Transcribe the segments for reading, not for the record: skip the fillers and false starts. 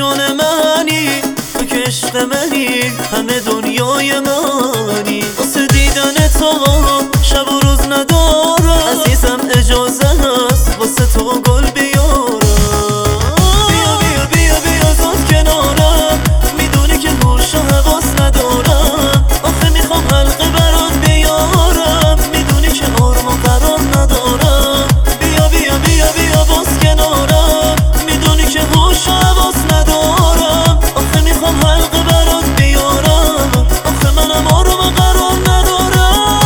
جون منی، تو که عشق منی، همه دنیای منی. واسه دیدن تو شب و روز ندارم، عزیزم اجازه هست واسه تو گل بیارم. بیا بیا بیا بیا زود کنارم، میدونی که هوش و حواس ندارم. آخه میخوام حلقه برات بیارم، میدونی که آرام و قرار ندارم. بیا بیا بیا بیا باز کنارم، میدونی که هوش و حواس ندارم. آخه میخوام حلقه برات بیارم، آخه منم آرام و قرار ندارم.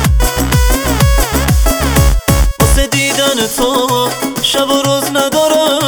واسه دیدن تو شب و روز ندارم،